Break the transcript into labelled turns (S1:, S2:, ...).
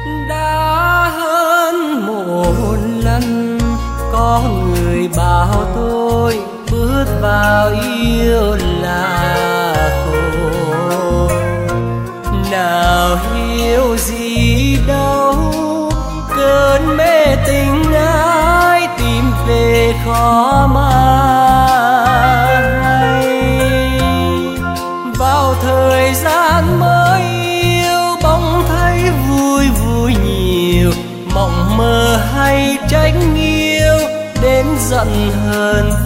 S1: Đã hơn một lần có người bảo tôi bước vào yêu là khổ, nào hiểu gì đâu cơn mê tình ai tìm về khó mà hay. Vào thời gian mới yêu bỗng thấy vui vui nhiều, mộng mơ hay trách yêu đến giận hờn